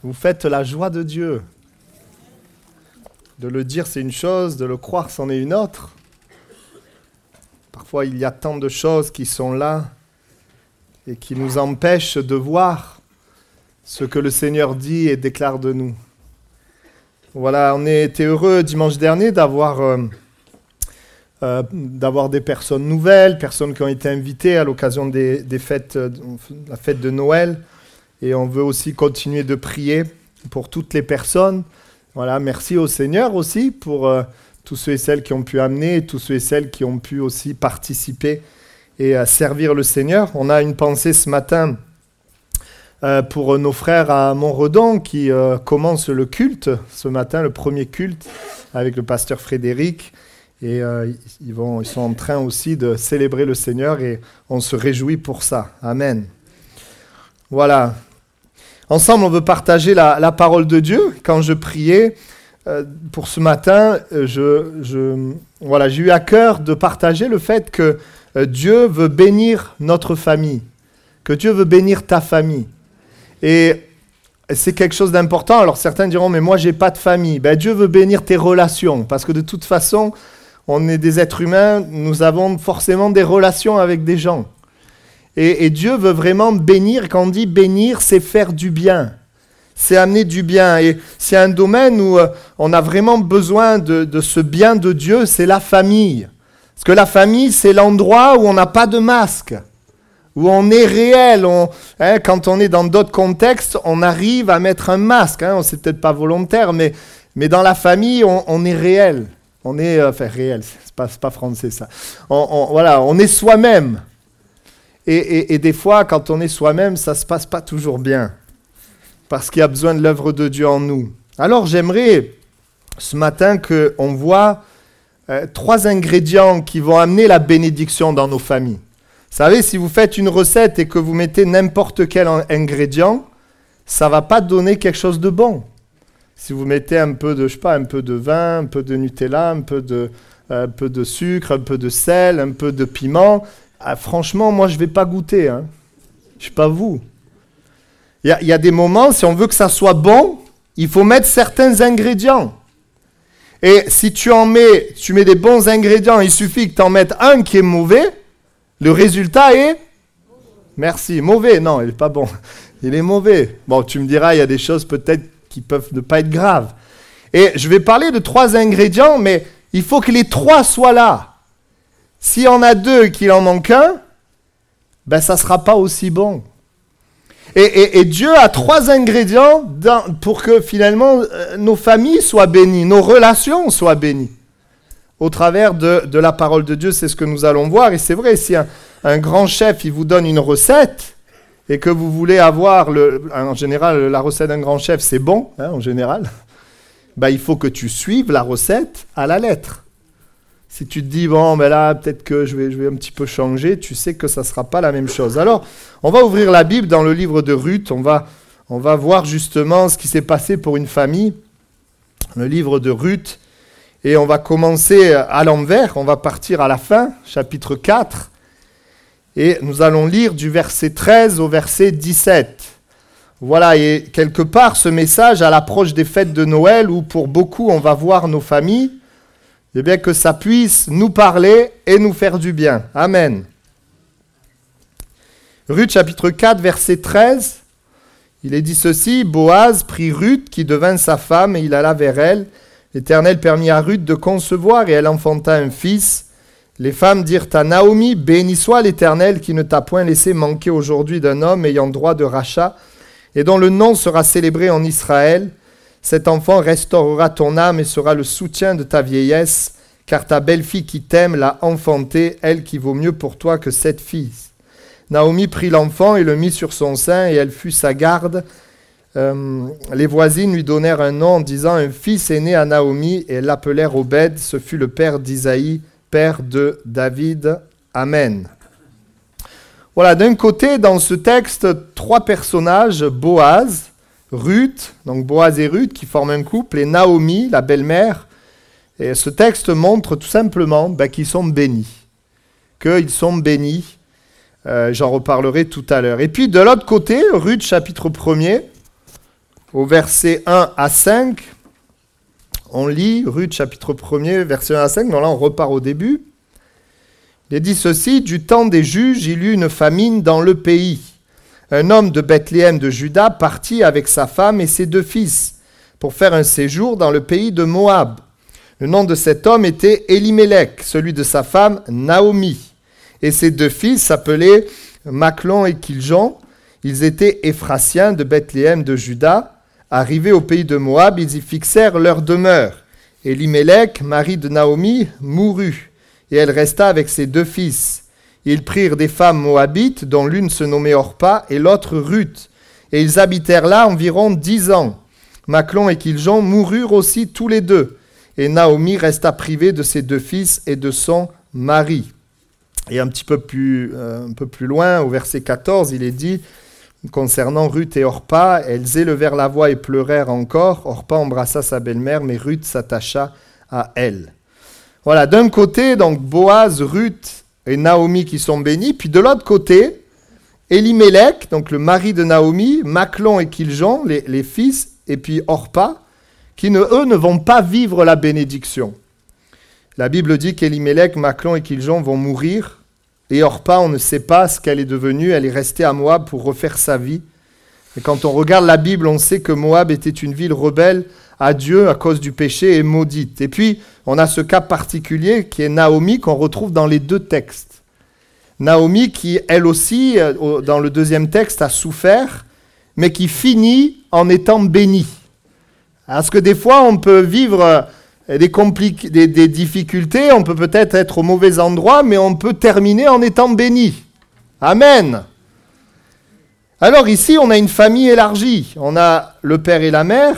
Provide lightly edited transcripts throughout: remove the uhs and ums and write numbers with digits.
Vous faites la joie de Dieu. De le dire, c'est une chose, de le croire, c'en est une autre. Parfois, il y a tant de choses qui sont là et qui nous empêchent de voir ce que le Seigneur dit et déclare de nous. Voilà, on été heureux dimanche dernier d'avoir des personnes nouvelles, personnes qui ont été invitées à l'occasion des fêtes, la fête de Noël. Et on veut aussi continuer de prier pour toutes les personnes. Voilà, merci au Seigneur aussi pour tous ceux et celles qui ont pu amener, tous ceux et celles qui ont pu aussi participer et servir le Seigneur. On a une pensée ce matin pour nos frères à Montredon qui commencent le culte ce matin, le premier culte avec le pasteur Frédéric. Et ils sont en train aussi de célébrer le Seigneur et on se réjouit pour ça. Amen. Voilà. Ensemble, on veut partager la parole de Dieu. Quand je priais pour ce matin, j'ai eu à cœur de partager le fait que Dieu veut bénir notre famille, que Dieu veut bénir ta famille. Et c'est quelque chose d'important. Alors certains diront, mais moi, j'ai pas de famille. Ben, Dieu veut bénir tes relations, parce que de toute façon, on est des êtres humains, nous avons forcément des relations avec des gens. Et Dieu veut vraiment bénir. Quand on dit bénir, c'est faire du bien. C'est amener du bien. Et c'est un domaine où on a vraiment besoin de ce bien de Dieu, c'est la famille. Parce que la famille, c'est l'endroit où on n'a pas de masque, où on est réel. Quand on est dans d'autres contextes, on arrive à mettre un masque. C'est peut-être pas volontaire, mais dans la famille, on est réel. On est réel, c'est pas français ça. On est soi-même. Et des fois, quand on est soi-même, ça ne se passe pas toujours bien. Parce qu'il y a besoin de l'œuvre de Dieu en nous. Alors, j'aimerais ce matin qu'on voit 3 ingrédients qui vont amener la bénédiction dans nos familles. Vous savez, si vous faites une recette et que vous mettez n'importe quel ingrédient, ça ne va pas donner quelque chose de bon. Si vous mettez un peu de vin, un peu de Nutella, un peu de sucre, un peu de sel, un peu de piment... franchement, moi, je ne vais pas goûter. Je ne sais pas vous. Il y a des moments, si on veut que ça soit bon, il faut mettre certains ingrédients. Et si tu mets des bons ingrédients, il suffit que tu en mettes un qui est mauvais, le résultat est... Merci. Mauvais. Non, il n'est pas bon. Il est mauvais. Bon, tu me diras, il y a des choses peut-être qui peuvent ne pas être graves. Et je vais parler de 3 ingrédients, mais il faut que les 3 soient là. S'il y en a 2 et qu'il en manque un, ben ça ne sera pas aussi bon. Et Dieu a 3 ingrédients pour que finalement nos familles soient bénies, nos relations soient bénies. Au travers de la parole de Dieu, c'est ce que nous allons voir. Et c'est vrai, si un grand chef il vous donne une recette et que vous voulez avoir, en général, la recette d'un grand chef, c'est bon, en général, ben, il faut que tu suives la recette à la lettre. Si tu te dis, bon, ben là, peut-être que je vais un petit peu changer, tu sais que ça ne sera pas la même chose. Alors, on va ouvrir la Bible dans le livre de Ruth. On va voir justement ce qui s'est passé pour une famille. Le livre de Ruth. Et on va commencer à l'envers. On va partir à la fin, chapitre 4. Et nous allons lire du verset 13 au verset 17. Voilà, et quelque part, ce message à l'approche des fêtes de Noël, où pour beaucoup, on va voir nos familles, eh bien que ça puisse nous parler et nous faire du bien. Amen. Ruth chapitre 4, verset 13. Il est dit ceci, Boaz prit Ruth qui devint sa femme et il alla vers elle. L'Éternel permit à Ruth de concevoir et elle enfanta un fils. Les femmes dirent à Naomi, béni soit l'Éternel qui ne t'a point laissé manquer aujourd'hui d'un homme ayant droit de rachat et dont le nom sera célébré en Israël. Cet enfant restaurera ton âme et sera le soutien de ta vieillesse, car ta belle-fille qui t'aime l'a enfanté, elle qui vaut mieux pour toi que 7 fils. Naomi prit l'enfant et le mit sur son sein, et elle fut sa garde. Les voisines lui donnèrent un nom en disant « Un fils est né à Naomi » et l'appelèrent Obed. Ce fut le père d'Isaïe, père de David. Amen. Voilà, d'un côté, dans ce texte, 3 personnages, Boaz, Ruth, donc Boaz et Ruth qui forment un couple, et Naomi, la belle-mère. Et ce texte montre tout simplement qu'ils sont bénis. Qu'ils sont bénis. J'en reparlerai tout à l'heure. Et puis de l'autre côté, Ruth chapitre 1er, au verset 1 à 5, on lit Ruth chapitre 1er, verset 1 à 5, donc là on repart au début. Il est dit ceci, « Du temps des juges, il y eut une famine dans le pays. Un homme de Bethléem de Juda partit avec sa femme et ses 2 fils pour faire un séjour dans le pays de Moab. Le nom de cet homme était Elimelech, celui de sa femme Naomi. Et ses 2 fils s'appelaient Machlon et Kiljon. Ils étaient Éphrasiens de Bethléem de Juda. Arrivés au pays de Moab, ils y fixèrent leur demeure. Elimelech, mari de Naomi, mourut, et elle resta avec ses 2 fils. Ils prirent des femmes moabites, dont l'une se nommait Orpa et l'autre Ruth. Et ils habitèrent là environ 10 ans. Machlon et Kiljon moururent aussi tous les 2. Et Naomi resta privée de ses 2 fils et de son mari. Et un peu plus loin, au verset 14, il est dit, concernant Ruth et Orpa, elles élevèrent la voix et pleurèrent encore. Orpa embrassa sa belle-mère, mais Ruth s'attacha à elle. Voilà, d'un côté, donc Boaz, Ruth et Naomi qui sont bénis, puis de l'autre côté, Elimelech, donc le mari de Naomi, Machlon et Kiljon, les fils, et puis Orpa, qui eux ne vont pas vivre la bénédiction. La Bible dit qu'Elimelech, Machlon et Kiljon vont mourir, et Orpa, on ne sait pas ce qu'elle est devenue, elle est restée à Moab pour refaire sa vie. Et quand on regarde la Bible, on sait que Moab était une ville rebelle à Dieu à cause du péché et maudite. Et puis, on a ce cas particulier qui est Naomi, qu'on retrouve dans les 2 textes. Naomi qui, elle aussi, dans le 2e texte, a souffert, mais qui finit en étant bénie. Parce que des fois, on peut vivre des difficultés, on peut peut-être être au mauvais endroit, mais on peut terminer en étant béni. Amen. Alors ici, on a une famille élargie. On a le père et la mère,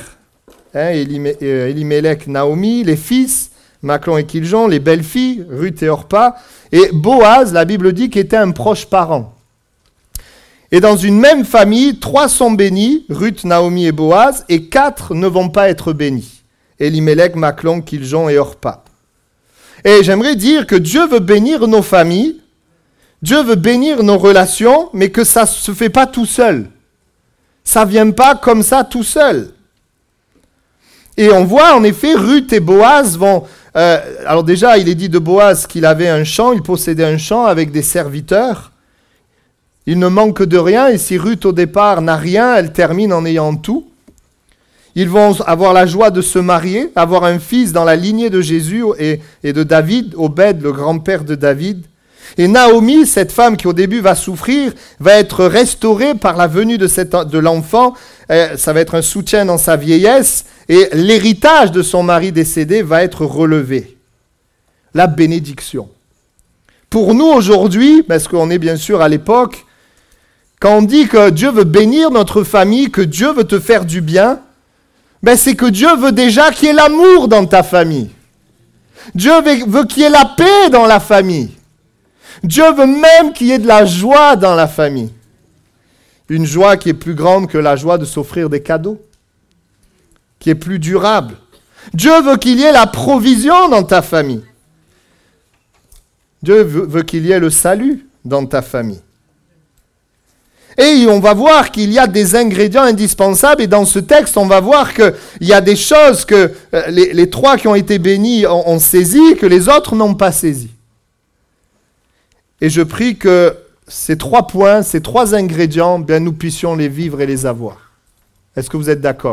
Elimelech, Naomi, les fils, Machlon et Kiljon, les belles-filles, Ruth et Orpa, et Boaz, la Bible dit, qu'il était un proche parent. Et dans une même famille, 3 sont bénis, Ruth, Naomi et Boaz, et 4 ne vont pas être bénis. Elimelech, Machlon, Kiljon et Orpa. Et j'aimerais dire que Dieu veut bénir nos familles, Dieu veut bénir nos relations, mais que ça ne se fait pas tout seul. Ça ne vient pas comme ça tout seul. Et on voit en effet, Ruth et Boaz vont... alors déjà, il est dit de Boaz qu'il avait un champ, il possédait un champ avec des serviteurs. Il ne manque de rien, et si Ruth au départ n'a rien, elle termine en ayant tout. Ils vont avoir la joie de se marier, avoir un fils dans la lignée de Jésus et de David, Obed, le grand-père de David. Et Naomi, cette femme qui au début va souffrir, va être restaurée par la venue de l'enfant. Ça va être un soutien dans sa vieillesse, et l'héritage de son mari décédé va être relevé. La bénédiction. Pour nous aujourd'hui, parce qu'on est bien sûr à l'époque, quand on dit que Dieu veut bénir notre famille, que Dieu veut te faire du bien, c'est que Dieu veut déjà qu'il y ait l'amour dans ta famille. Dieu veut qu'il y ait la paix dans la famille. Dieu veut même qu'il y ait de la joie dans la famille. Une joie qui est plus grande que la joie de s'offrir des cadeaux, qui est plus durable. Dieu veut qu'il y ait la provision dans ta famille. Dieu veut qu'il y ait le salut dans ta famille. Et on va voir qu'il y a des ingrédients indispensables, et dans ce texte, on va voir qu'il y a des choses que les 3 qui ont été bénis ont saisi, que les autres n'ont pas saisi. Et je prie que ces 3 points, ces 3 ingrédients, nous puissions les vivre et les avoir. Est-ce que vous êtes d'accord ?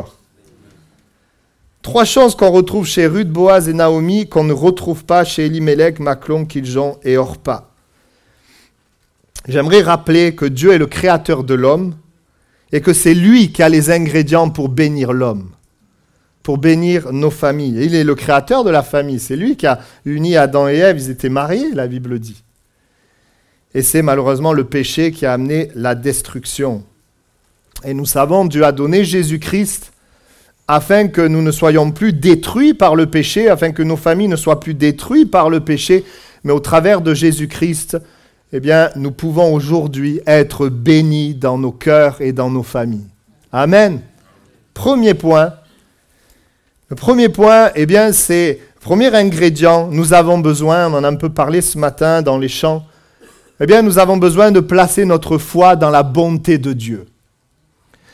3 choses qu'on retrouve chez Ruth, Boaz et Naomi, qu'on ne retrouve pas chez Elimelech, Machlon, Kiljon et Orpa. J'aimerais rappeler que Dieu est le créateur de l'homme et que c'est lui qui a les ingrédients pour bénir l'homme, pour bénir nos familles. Il est le créateur de la famille. C'est lui qui a uni Adam et Ève. Ils étaient mariés, la Bible dit. Et c'est malheureusement le péché qui a amené la destruction. Et nous savons, Dieu a donné Jésus-Christ afin que nous ne soyons plus détruits par le péché, afin que nos familles ne soient plus détruites par le péché, mais au travers de Jésus-Christ, nous pouvons aujourd'hui être bénis dans nos cœurs et dans nos familles. Amen. Premier point. Le premier point, c'est, premier ingrédient, nous avons besoin, on en a un peu parlé ce matin dans les chants, nous avons besoin de placer notre foi dans la bonté de Dieu.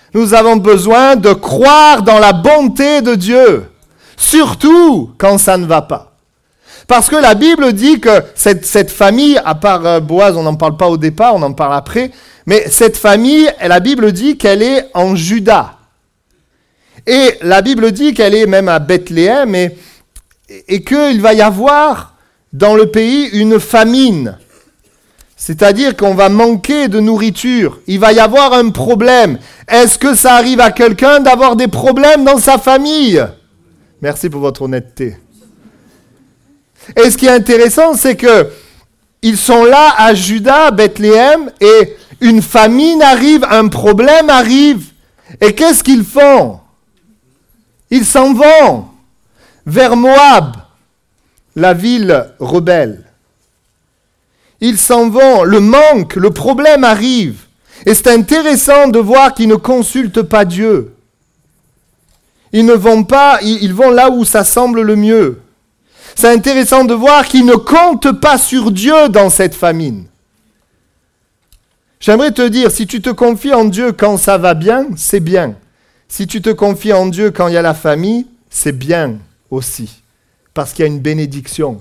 Nous avons besoin de croire dans la bonté de Dieu, surtout quand ça ne va pas. Parce que la Bible dit que cette famille, à part Boaz, on n'en parle pas au départ, on en parle après, mais cette famille, la Bible dit qu'elle est en Juda. Et la Bible dit qu'elle est même à Bethléem et qu'il va y avoir dans le pays une famine. C'est-à-dire qu'on va manquer de nourriture. Il va y avoir un problème. Est-ce que ça arrive à quelqu'un d'avoir des problèmes dans sa famille? Merci pour votre honnêteté. Et ce qui est intéressant, c'est que ils sont là à Juda, Bethléem, et une famine arrive, un problème arrive. Et qu'est-ce qu'ils font? Ils s'en vont vers Moab, la ville rebelle. Ils s'en vont, le manque, le problème arrive. Et c'est intéressant de voir qu'ils ne consultent pas Dieu. Ils ne vont pas, ils vont là où ça semble le mieux. C'est intéressant de voir qu'ils ne comptent pas sur Dieu dans cette famine. J'aimerais te dire, si tu te confies en Dieu quand ça va bien, c'est bien. Si tu te confies en Dieu quand il y a la famille, c'est bien aussi. Parce qu'il y a une bénédiction.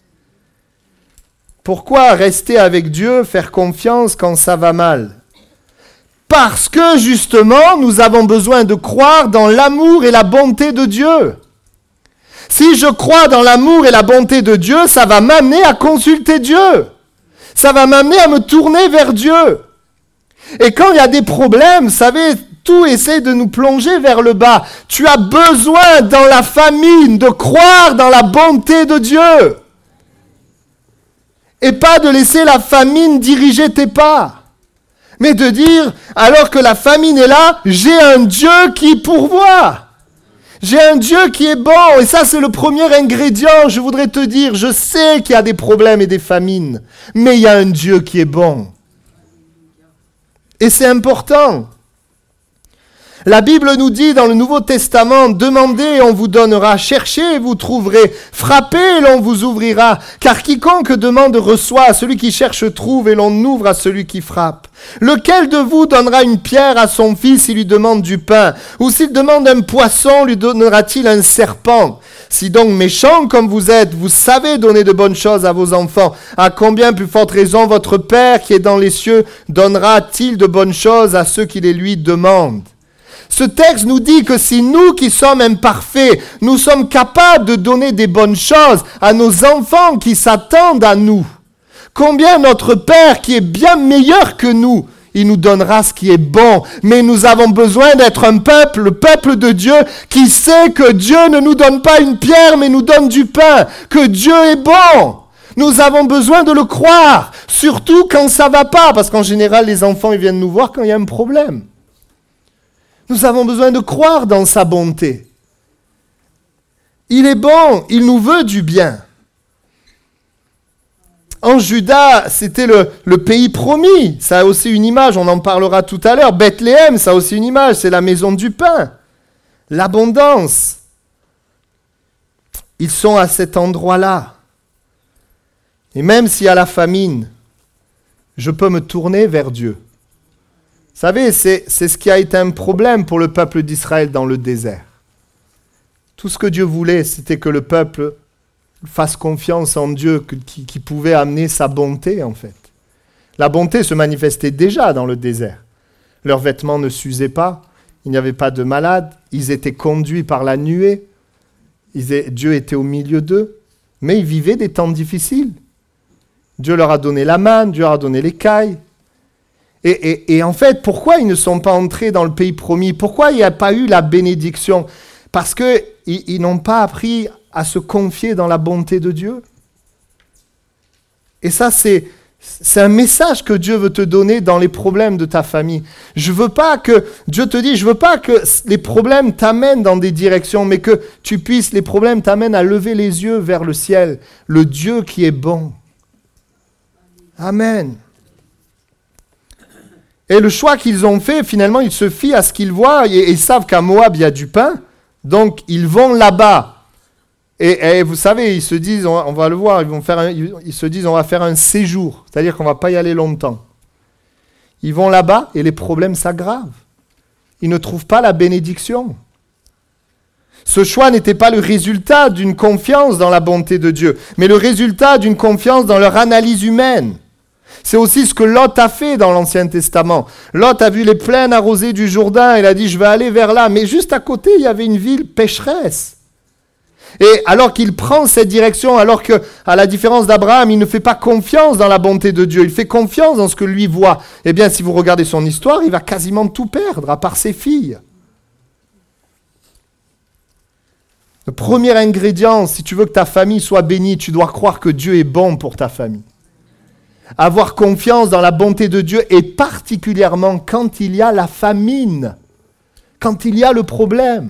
Pourquoi rester avec Dieu, faire confiance quand ça va mal? Parce que justement, nous avons besoin de croire dans l'amour et la bonté de Dieu. Si je crois dans l'amour et la bonté de Dieu, ça va m'amener à consulter Dieu. Ça va m'amener à me tourner vers Dieu. Et quand il y a des problèmes, vous savez, tout essaie de nous plonger vers le bas. Tu as besoin dans la famine de croire dans la bonté de Dieu. Et pas de laisser la famine diriger tes pas. Mais de dire, alors que la famine est là, j'ai un Dieu qui pourvoit. J'ai un Dieu qui est bon. Et ça, c'est le premier ingrédient. Je voudrais te dire, je sais qu'il y a des problèmes et des famines. Mais il y a un Dieu qui est bon. Et c'est important. La Bible nous dit dans le Nouveau Testament, demandez et on vous donnera, cherchez et vous trouverez, frappez et l'on vous ouvrira, car quiconque demande reçoit, à celui qui cherche trouve et l'on ouvre à celui qui frappe. Lequel de vous donnera une pierre à son fils s'il lui demande du pain? Ou s'il demande un poisson, lui donnera-t-il un serpent? Si donc méchants comme vous êtes, vous savez donner de bonnes choses à vos enfants, à combien plus forte raison votre Père qui est dans les cieux donnera-t-il de bonnes choses à ceux qui les lui demandent? Ce texte nous dit que si nous qui sommes imparfaits, nous sommes capables de donner des bonnes choses à nos enfants qui s'attendent à nous, combien notre Père qui est bien meilleur que nous, il nous donnera ce qui est bon. Mais nous avons besoin d'être un peuple, le peuple de Dieu, qui sait que Dieu ne nous donne pas une pierre, mais nous donne du pain, que Dieu est bon. Nous avons besoin de le croire, surtout quand ça va pas, parce qu'en général, les enfants ils viennent nous voir quand il y a un problème. Nous avons besoin de croire dans sa bonté. Il est bon, il nous veut du bien. En Juda, c'était le pays promis. Ça a aussi une image, on en parlera tout à l'heure. Bethléem, ça a aussi une image, c'est la maison du pain. L'abondance. Ils sont à cet endroit-là. Et même s'il y a la famine, je peux me tourner vers Dieu. Vous savez, c'est ce qui a été un problème pour le peuple d'Israël dans le désert. Tout ce que Dieu voulait, c'était que le peuple fasse confiance en Dieu, qui pouvait amener sa bonté, en fait. La bonté se manifestait déjà dans le désert. Leurs vêtements ne s'usaient pas, il n'y avait pas de malades, ils étaient conduits par la nuée, Dieu était au milieu d'eux, mais ils vivaient des temps difficiles. Dieu leur a donné la manne, Dieu leur a donné l'écaille. Et en fait, pourquoi ils ne sont pas entrés dans le pays promis? Pourquoi il n'y a pas eu la bénédiction? Parce qu'ils n'ont pas appris à se confier dans la bonté de Dieu. Et ça, c'est un message que Dieu veut te donner dans les problèmes de ta famille. Dieu te dit, je veux pas que les problèmes t'amènent dans des directions, mais que les problèmes t'amènent à lever les yeux vers le ciel, le Dieu qui est bon. Amen. Et le choix qu'ils ont fait, finalement, ils se fient à ce qu'ils voient et ils savent qu'à Moab, il y a du pain. Donc, ils vont là-bas. Et vous savez, ils se disent, on va le voir, ils se disent, on va faire un séjour. C'est-à-dire qu'on ne va pas y aller longtemps. Ils vont là-bas et les problèmes s'aggravent. il ne trouve pas la bénédiction. Ce choix n'était pas le résultat d'une confiance dans la bonté de Dieu, mais le résultat d'une confiance dans leur analyse humaine. C'est aussi ce que Lot a fait dans l'Ancien Testament. Lot a vu les plaines arrosées du Jourdain, il a dit « je vais aller vers là ». Mais juste à côté, il y avait une ville pécheresse. Et alors qu'il prend cette direction, alors que, à la différence d'Abraham, il ne fait pas confiance dans la bonté de Dieu, il fait confiance dans ce que lui voit. Eh bien, si vous regardez son histoire, il va quasiment tout perdre, à part ses filles. Le premier ingrédient, si tu veux que ta famille soit bénie, tu dois croire que Dieu est bon pour ta famille. Avoir confiance dans la bonté de Dieu, et particulièrement quand il y a la famine, quand il y a le problème.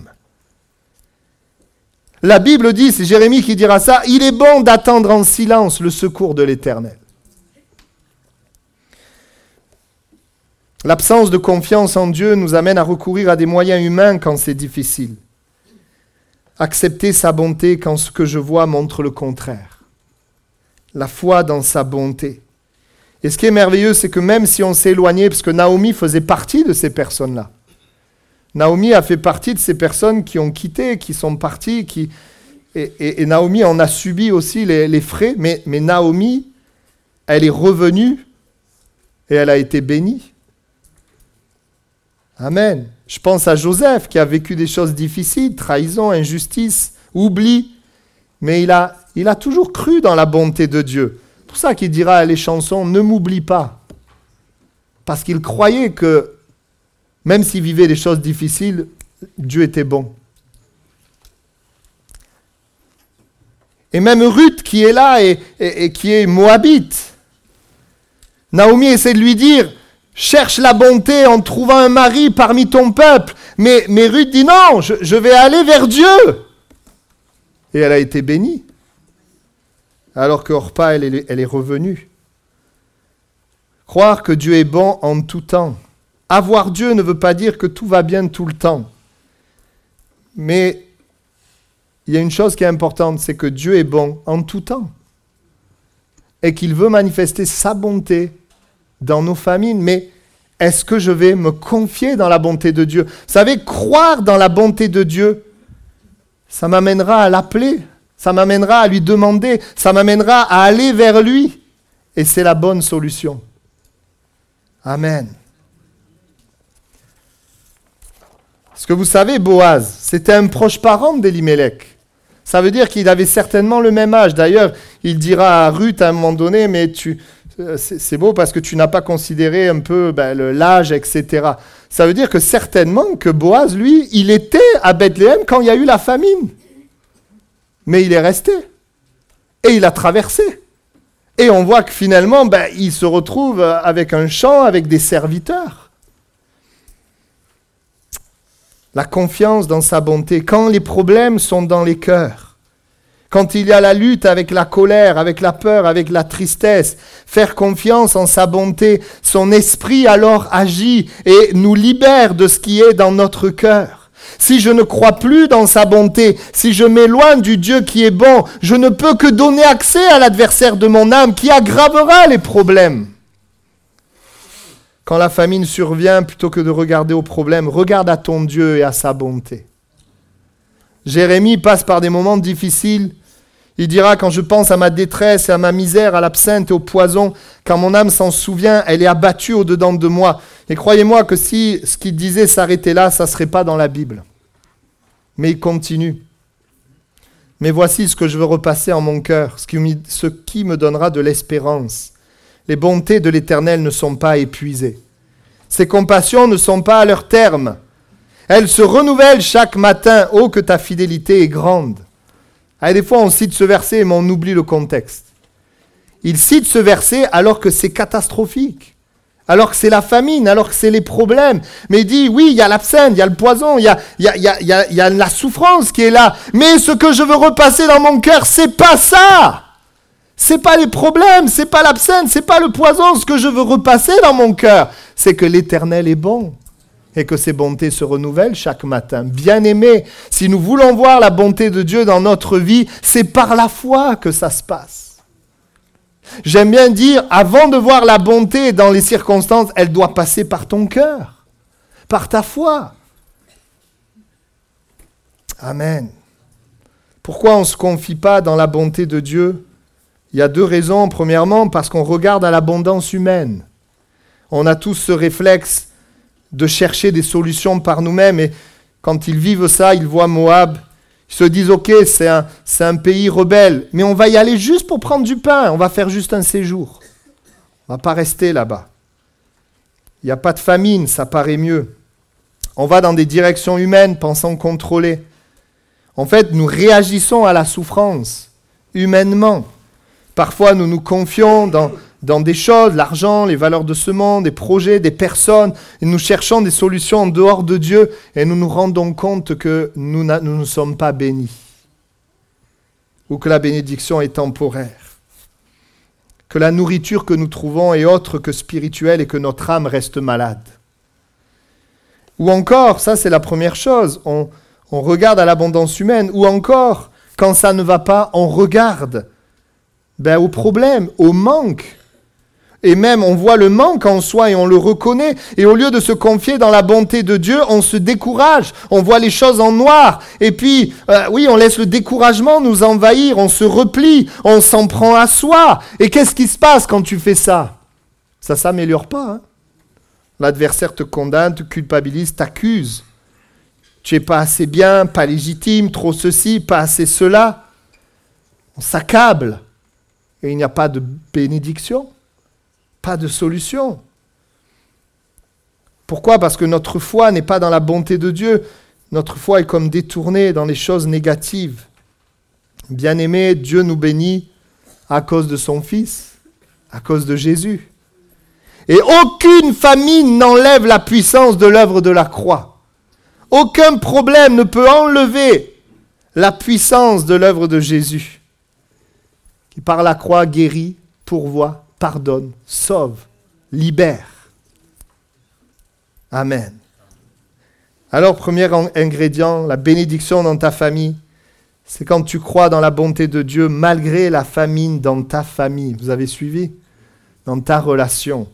La Bible dit, c'est Jérémie qui dira ça, « Il est bon d'attendre en silence le secours de l'Éternel. » L'absence de confiance en Dieu nous amène à recourir à des moyens humains quand c'est difficile. Accepter sa bonté quand ce que je vois montre le contraire. La foi dans sa bonté. Et ce qui est merveilleux, c'est que même si on s'est éloigné, parce que Naomi faisait partie de ces personnes-là. Naomi a fait partie de ces personnes qui ont quitté, qui sont parties, et Naomi en a subi aussi les frais, mais Naomi, elle est revenue et elle a été bénie. Amen. Je pense à Joseph qui a vécu des choses difficiles, trahison, injustice, oubli, mais il a toujours cru dans la bonté de Dieu. C'est pour ça qu'il dira à les chansons « Ne m'oublie pas ». Parce qu'il croyait que même s'il vivait des choses difficiles, Dieu était bon. Et même Ruth qui est là et qui est moabite, Naomi essaie de lui dire « Cherche la bonté en trouvant un mari parmi ton peuple. » Mais Ruth dit « Non, je vais aller vers Dieu. » Et elle a été bénie. Alors que Orpa, elle est revenue. Croire que Dieu est bon en tout temps. Avoir Dieu ne veut pas dire que tout va bien tout le temps. Mais il y a une chose qui est importante, c'est que Dieu est bon en tout temps. Et qu'il veut manifester sa bonté dans nos familles. Mais est-ce que je vais me confier dans la bonté de Dieu? Vous savez, croire dans la bonté de Dieu, ça m'amènera à l'appeler. Ça m'amènera à lui demander, ça m'amènera à aller vers lui. Et c'est la bonne solution. Amen. Parce que vous savez, Boaz, c'était un proche parent d'Elimelech. Ça veut dire qu'il avait certainement le même âge. D'ailleurs, il dira à Ruth à un moment donné, mais c'est beau parce que tu n'as pas considéré un peu l'âge, etc. Ça veut dire que certainement que Boaz, lui, il était à Bethléem quand il y a eu la famine. Mais il est resté. Et il a traversé. Et on voit que finalement, il se retrouve avec un champ, avec des serviteurs. La confiance dans sa bonté. Quand les problèmes sont dans les cœurs, quand il y a la lutte avec la colère, avec la peur, avec la tristesse, faire confiance en sa bonté, son esprit alors agit et nous libère de ce qui est dans notre cœur. Si je ne crois plus dans sa bonté, si je m'éloigne du Dieu qui est bon, je ne peux que donner accès à l'adversaire de mon âme qui aggravera les problèmes. Quand la famine survient, plutôt que de regarder aux problèmes, regarde à ton Dieu et à sa bonté. Jérémie passe par des moments difficiles. Il dira, quand je pense à ma détresse et à ma misère, à l'absinthe et au poison, quand mon âme s'en souvient, elle est abattue au-dedans de moi. Et croyez-moi que si ce qu'il disait s'arrêtait là, ça ne serait pas dans la Bible. Mais il continue. Mais voici ce que je veux repasser en mon cœur, ce qui me donnera de l'espérance. Les bontés de l'Éternel ne sont pas épuisées. Ses compassions ne sont pas à leur terme. Elles se renouvellent chaque matin. Oh, que ta fidélité est grande. Et des fois, on cite ce verset, mais on oublie le contexte. Il cite ce verset alors que c'est catastrophique. Alors que c'est la famine, alors que c'est les problèmes. Mais il dit, oui, il y a l'absinthe, il y a le poison, il y a la souffrance qui est là. Mais ce que je veux repasser dans mon cœur, c'est pas ça. C'est pas les problèmes, c'est pas l'absinthe, c'est pas le poison. Ce que je veux repasser dans mon cœur, c'est que l'Éternel est bon. Et que ses bontés se renouvellent chaque matin. Bien-aimés, si nous voulons voir la bonté de Dieu dans notre vie, c'est par la foi que ça se passe. J'aime bien dire, avant de voir la bonté dans les circonstances, elle doit passer par ton cœur, par ta foi. Amen. Pourquoi on ne se confie pas dans la bonté de Dieu ? Il y a 2 raisons. Premièrement, parce qu'on regarde à l'abondance humaine. On a tous ce réflexe de chercher des solutions par nous-mêmes. Et quand ils vivent ça, ils voient Moab. Ils se disent, ok, c'est un pays rebelle, mais on va y aller juste pour prendre du pain. On va faire juste un séjour. On ne va pas rester là-bas. Il n'y a pas de famine, ça paraît mieux. On va dans des directions humaines, pensant contrôler. En fait, nous réagissons à la souffrance, humainement. Parfois, nous nous confions dans des choses, l'argent, les valeurs de ce monde, des projets, des personnes, et nous cherchons des solutions en dehors de Dieu, et nous nous rendons compte que nous ne sommes pas bénis, ou que la bénédiction est temporaire, que la nourriture que nous trouvons est autre que spirituelle et que notre âme reste malade. Ou encore, ça c'est la première chose, on regarde à l'abondance humaine, ou encore, quand ça ne va pas, on regarde au problème, au manque. Et même, on voit le manque en soi et on le reconnaît. Et au lieu de se confier dans la bonté de Dieu, on se décourage. On voit les choses en noir. Et puis, on laisse le découragement nous envahir. On se replie. On s'en prend à soi. Et qu'est-ce qui se passe quand tu fais ça ? Ça ne s'améliore pas. Hein ? L'adversaire te condamne, te culpabilise, t'accuse. Tu n'es pas assez bien, pas légitime, trop ceci, pas assez cela. On s'accable. Et il n'y a pas de bénédiction. Pas de solution. Pourquoi ? Parce que notre foi n'est pas dans la bonté de Dieu. Notre foi est comme détournée dans les choses négatives. Bien-aimés, Dieu nous bénit à cause de son Fils, à cause de Jésus. Et aucune famine n'enlève la puissance de l'œuvre de la croix. Aucun problème ne peut enlever la puissance de l'œuvre de Jésus, qui par la croix guérit, pourvoit, pardonne, sauve, libère. Amen. Alors, premier ingrédient, la bénédiction dans ta famille, c'est quand tu crois dans la bonté de Dieu malgré la famine dans ta famille. Vous avez suivi ? Dans ta relation.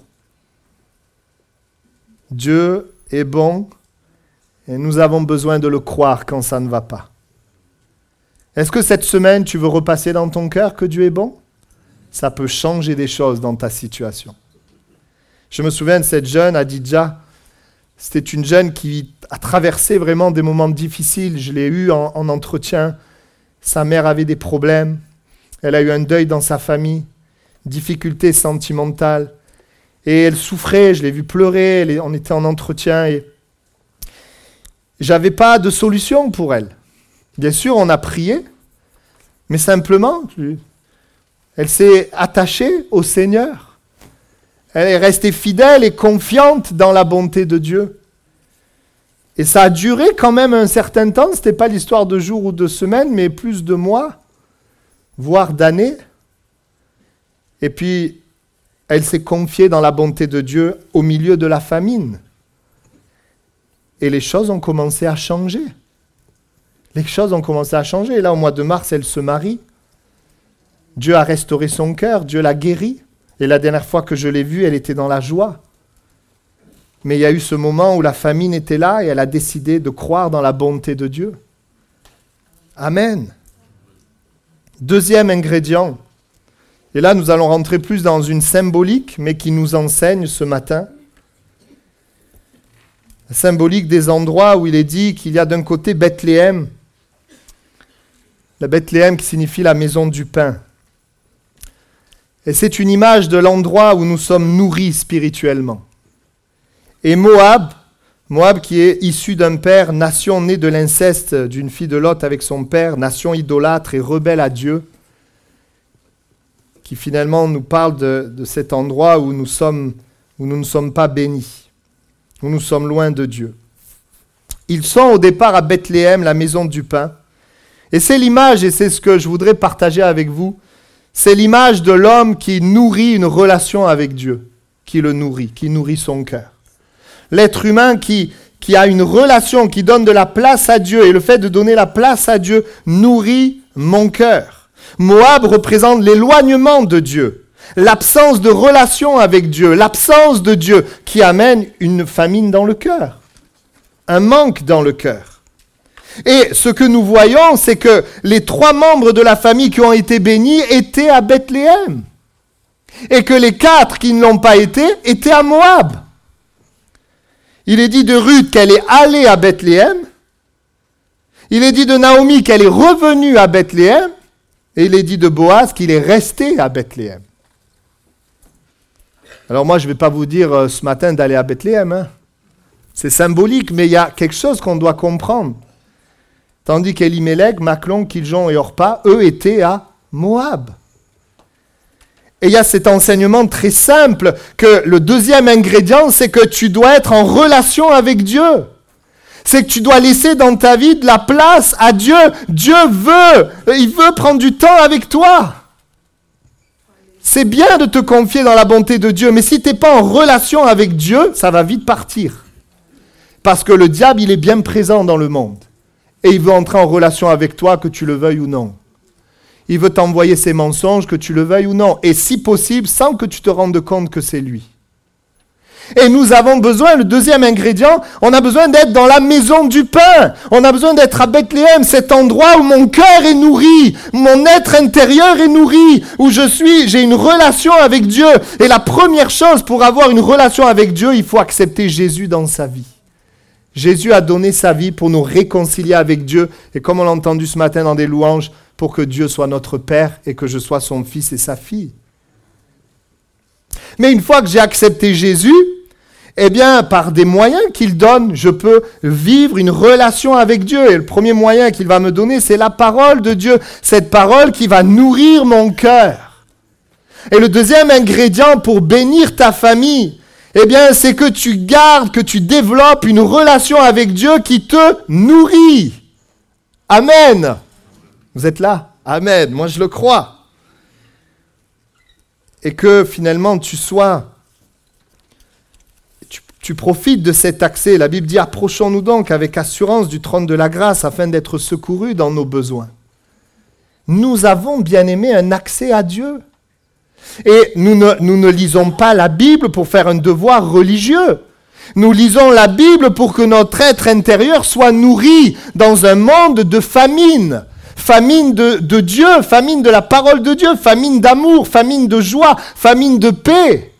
Dieu est bon et nous avons besoin de le croire quand ça ne va pas. Est-ce que cette semaine, tu veux repasser dans ton cœur que Dieu est bon ? Ça peut changer des choses dans ta situation. Je me souviens de cette jeune, Adidja. C'était une jeune qui a traversé vraiment des moments difficiles. Je l'ai eue en entretien. Sa mère avait des problèmes. Elle a eu un deuil dans sa famille, difficultés sentimentales. Et elle souffrait, je l'ai vue pleurer, on était en entretien et j'avais pas de solution pour elle. Bien sûr, on a prié, mais simplement, elle s'est attachée au Seigneur. Elle est restée fidèle et confiante dans la bonté de Dieu. Et ça a duré quand même un certain temps. Ce n'était pas l'histoire de jours ou de semaines, mais plus de mois, voire d'années. Et puis, elle s'est confiée dans la bonté de Dieu au milieu de la famine. Et les choses ont commencé à changer. Les choses ont commencé à changer. Et là, au mois de mars, elle se marie. Dieu a restauré son cœur, Dieu l'a guérie. Et la dernière fois que je l'ai vue, elle était dans la joie. Mais il y a eu ce moment où la famine était là et elle a décidé de croire dans la bonté de Dieu. Amen. Deuxième ingrédient. Et là, nous allons rentrer plus dans une symbolique, mais qui nous enseigne ce matin. La symbolique des endroits où il est dit qu'il y a d'un côté Bethléem. La Bethléem qui signifie la maison du pain. Et c'est une image de l'endroit où nous sommes nourris spirituellement. Et Moab qui est issu d'un père, nation née de l'inceste d'une fille de Lot avec son père, nation idolâtre et rebelle à Dieu, qui finalement nous parle de cet endroit où nous ne sommes pas bénis, où nous sommes loin de Dieu. Ils sont au départ à Bethléem, la maison du pain. Et c'est l'image, et c'est ce que je voudrais partager avec vous, c'est l'image de l'homme qui nourrit une relation avec Dieu, qui le nourrit, qui nourrit son cœur. L'être humain qui a une relation, qui donne de la place à Dieu, et le fait de donner la place à Dieu nourrit mon cœur. Moab représente l'éloignement de Dieu, l'absence de relation avec Dieu, l'absence de Dieu qui amène une famine dans le cœur, un manque dans le cœur. Et ce que nous voyons, c'est que les 3 membres de la famille qui ont été bénis étaient à Bethléem. Et que les 4 qui ne l'ont pas été étaient à Moab. Il est dit de Ruth qu'elle est allée à Bethléem. Il est dit de Naomi qu'elle est revenue à Bethléem. Et il est dit de Boaz qu'il est resté à Bethléem. Alors moi, je ne vais pas vous dire ce matin d'aller à Bethléem. Hein. C'est symbolique, mais il y a quelque chose qu'on doit comprendre. Tandis qu'Elimelech, Machlon, Kiljon et Orpa, eux, étaient à Moab. Et il y a cet enseignement très simple que le deuxième ingrédient, c'est que tu dois être en relation avec Dieu. C'est que tu dois laisser dans ta vie de la place à Dieu. Dieu il veut prendre du temps avec toi. C'est bien de te confier dans la bonté de Dieu, mais si tu n'es pas en relation avec Dieu, ça va vite partir. Parce que le diable, il est bien présent dans le monde. Et il veut entrer en relation avec toi, que tu le veuilles ou non. Il veut t'envoyer ses mensonges, que tu le veuilles ou non. Et si possible, sans que tu te rendes compte que c'est lui. Et nous avons besoin, le deuxième ingrédient, on a besoin d'être dans la maison du pain. On a besoin d'être à Bethléem, cet endroit où mon cœur est nourri, mon être intérieur est nourri, où j'ai une relation avec Dieu. Et la première chose pour avoir une relation avec Dieu, il faut accepter Jésus dans sa vie. Jésus a donné sa vie pour nous réconcilier avec Dieu. Et comme on l'a entendu ce matin dans des louanges, pour que Dieu soit notre Père et que je sois son fils et sa fille. Mais une fois que j'ai accepté Jésus, eh bien, par des moyens qu'il donne, je peux vivre une relation avec Dieu. Et le premier moyen qu'il va me donner, c'est la parole de Dieu. Cette parole qui va nourrir mon cœur. Et le deuxième ingrédient pour bénir ta famille, eh bien, c'est que tu gardes, que tu développes une relation avec Dieu qui te nourrit. Amen. Vous êtes là? Amen. Moi, je le crois. Et que finalement, tu profites de cet accès. La Bible dit, approchons-nous donc avec assurance du trône de la grâce afin d'être secourus dans nos besoins. Nous avons, bien aimé, un accès à Dieu. Et nous ne lisons pas la Bible pour faire un devoir religieux. Nous lisons la Bible pour que notre être intérieur soit nourri dans un monde de famine. Famine de Dieu, famine de la parole de Dieu, famine d'amour, famine de joie, famine de paix.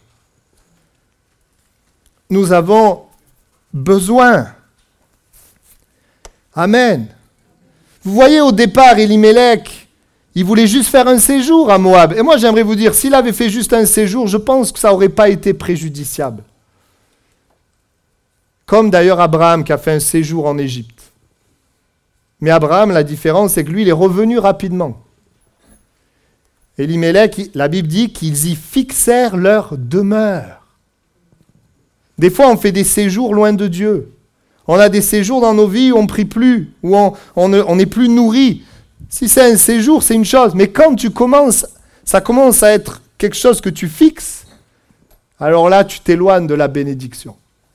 Nous avons besoin. Amen. Vous voyez, au départ, Elimelech, il voulait juste faire un séjour à Moab. Et moi, j'aimerais vous dire, s'il avait fait juste un séjour, je pense que ça n'aurait pas été préjudiciable. Comme d'ailleurs Abraham qui a fait un séjour en Égypte. Mais Abraham, la différence, c'est que lui, il est revenu rapidement. Elimelech, la Bible dit qu'ils y fixèrent leur demeure. Des fois, on fait des séjours loin de Dieu. On a des séjours dans nos vies où on ne prie plus, où on n'est plus nourri. Si c'est un séjour, c'est une chose. Mais quand ça commence à être quelque chose que tu fixes, alors là, tu t'éloignes de la bénédiction.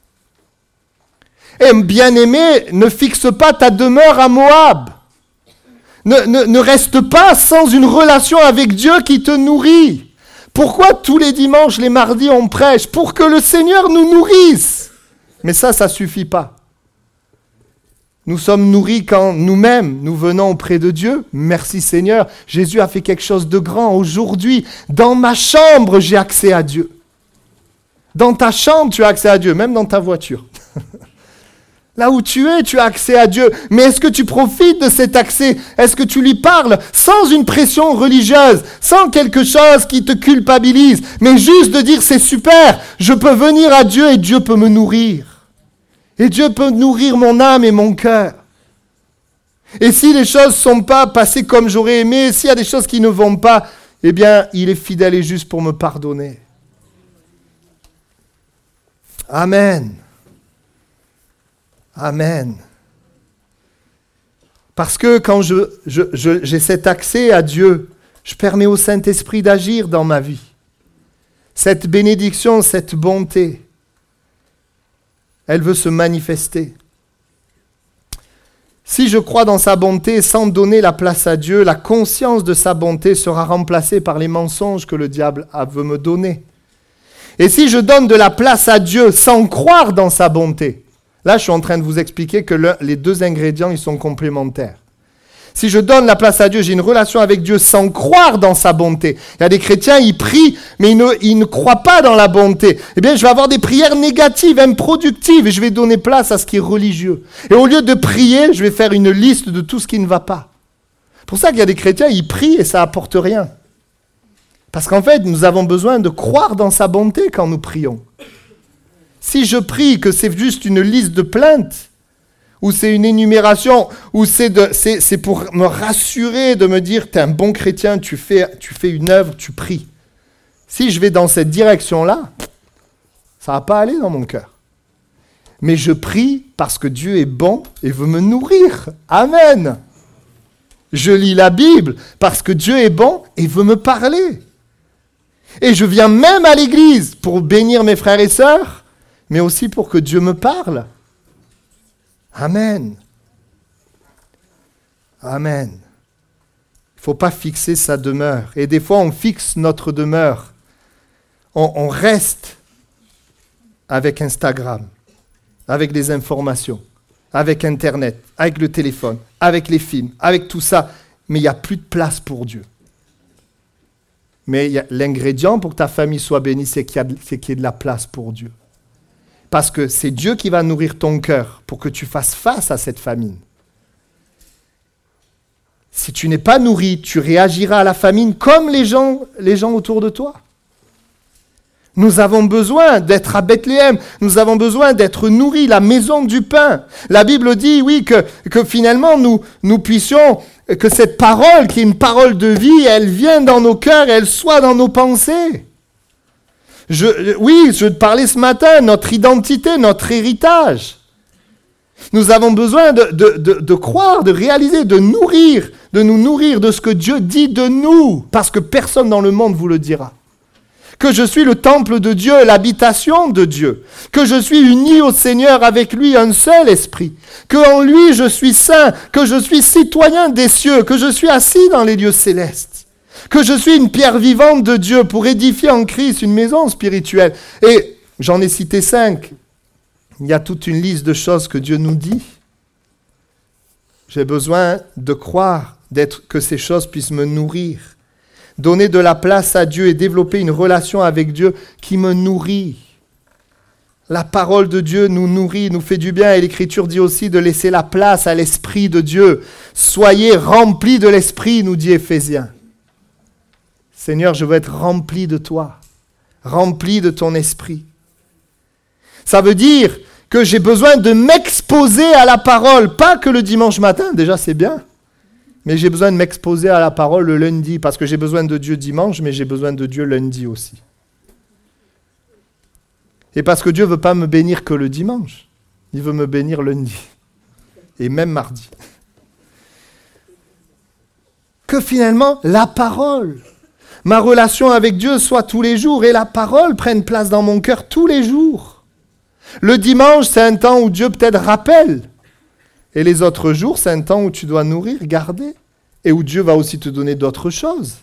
Et bien-aimé, ne fixe pas ta demeure à Moab. Ne reste pas sans une relation avec Dieu qui te nourrit. Pourquoi tous les dimanches, les mardis, on prêche? Pour que le Seigneur nous nourrisse. Mais ça ne suffit pas. Nous sommes nourris quand nous-mêmes, nous venons auprès de Dieu. Merci Seigneur, Jésus a fait quelque chose de grand. Aujourd'hui, dans ma chambre, j'ai accès à Dieu. Dans ta chambre, tu as accès à Dieu, même dans ta voiture. Là où tu es, tu as accès à Dieu. Mais est-ce que tu profites de cet accès? Est-ce que tu lui parles sans une pression religieuse, sans quelque chose qui te culpabilise, mais juste de dire c'est super, je peux venir à Dieu et Dieu peut me nourrir. Et Dieu peut nourrir mon âme et mon cœur. Et si les choses ne sont pas passées comme j'aurais aimé, s'il y a des choses qui ne vont pas, eh bien, il est fidèle et juste pour me pardonner. Amen. Amen. Parce que quand j'ai cet accès à Dieu, je permets au Saint-Esprit d'agir dans ma vie. Cette bénédiction, cette bonté, elle veut se manifester. Si je crois dans sa bonté sans donner la place à Dieu, la conscience de sa bonté sera remplacée par les mensonges que le diable veut me donner. Et si je donne de la place à Dieu sans croire dans sa bonté, Là, je suis en train de vous expliquer que les deux ingrédients, ils sont complémentaires. Si je donne la place à Dieu, j'ai une relation avec Dieu sans croire dans sa bonté. Il y a des chrétiens, ils prient, mais ils ne croient pas dans la bonté. Eh bien, je vais avoir des prières négatives, improductives, et je vais donner place à ce qui est religieux. Et au lieu de prier, je vais faire une liste de tout ce qui ne va pas. C'est pour ça qu'il y a des chrétiens, ils prient et ça apporte rien. Parce qu'en fait, nous avons besoin de croire dans sa bonté quand nous prions. Si je prie que c'est juste une liste de plaintes, ou c'est une énumération, ou c'est pour me rassurer, de me dire, tu es un bon chrétien, tu fais une œuvre, tu pries. Si je vais dans cette direction-là, ça ne va pas aller dans mon cœur. Mais je prie parce que Dieu est bon et veut me nourrir. Amen. Je lis la Bible parce que Dieu est bon et veut me parler. Et je viens même à l'église pour bénir mes frères et sœurs, mais aussi pour que Dieu me parle. Amen. Amen. Il ne faut pas fixer sa demeure. Et des fois, on fixe notre demeure. On reste avec Instagram, avec des informations, avec Internet, avec le téléphone, avec les films, avec tout ça. Mais il n'y a plus de place pour Dieu. Mais l'ingrédient pour que ta famille soit bénie, c'est qu'il y ait de la place pour Dieu. Parce que c'est Dieu qui va nourrir ton cœur pour que tu fasses face à cette famine. Si tu n'es pas nourri, tu réagiras à la famine comme les gens autour de toi. Nous avons besoin d'être à Bethléem. Nous avons besoin d'être nourris, la maison du pain. La Bible dit, oui, que finalement, nous puissions, que cette parole, qui est une parole de vie, elle vienne dans nos cœurs et elle soit dans nos pensées. Je parlais ce matin, notre identité, notre héritage. Nous avons besoin de croire, de réaliser, de nous nourrir de ce que Dieu dit de nous, parce que personne dans le monde vous le dira. Que je suis le temple de Dieu, l'habitation de Dieu, que je suis uni au Seigneur avec lui, un seul esprit, que en lui je suis saint, que je suis citoyen des cieux, que je suis assis dans les lieux célestes. Que je suis une pierre vivante de Dieu pour édifier en Christ une maison spirituelle. Et j'en ai cité 5. Il y a toute une liste de choses que Dieu nous dit. J'ai besoin de croire, que ces choses puissent me nourrir. Donner de la place à Dieu et développer une relation avec Dieu qui me nourrit. La parole de Dieu nous nourrit, nous fait du bien. Et l'Écriture dit aussi de laisser la place à l'Esprit de Dieu. Soyez remplis de l'Esprit, nous dit Éphésiens. Seigneur, je veux être rempli de toi, rempli de ton esprit. Ça veut dire que j'ai besoin de m'exposer à la parole, pas que le dimanche matin, déjà c'est bien, mais j'ai besoin de m'exposer à la parole le lundi, parce que j'ai besoin de Dieu dimanche, mais j'ai besoin de Dieu lundi aussi. Et parce que Dieu ne veut pas me bénir que le dimanche, il veut me bénir lundi, et même mardi. Que finalement, la parole... Ma relation avec Dieu soit tous les jours et la parole prenne place dans mon cœur tous les jours. Le dimanche, c'est un temps où Dieu peut-être rappelle. Et les autres jours, c'est un temps où tu dois nourrir, garder. Et où Dieu va aussi te donner d'autres choses.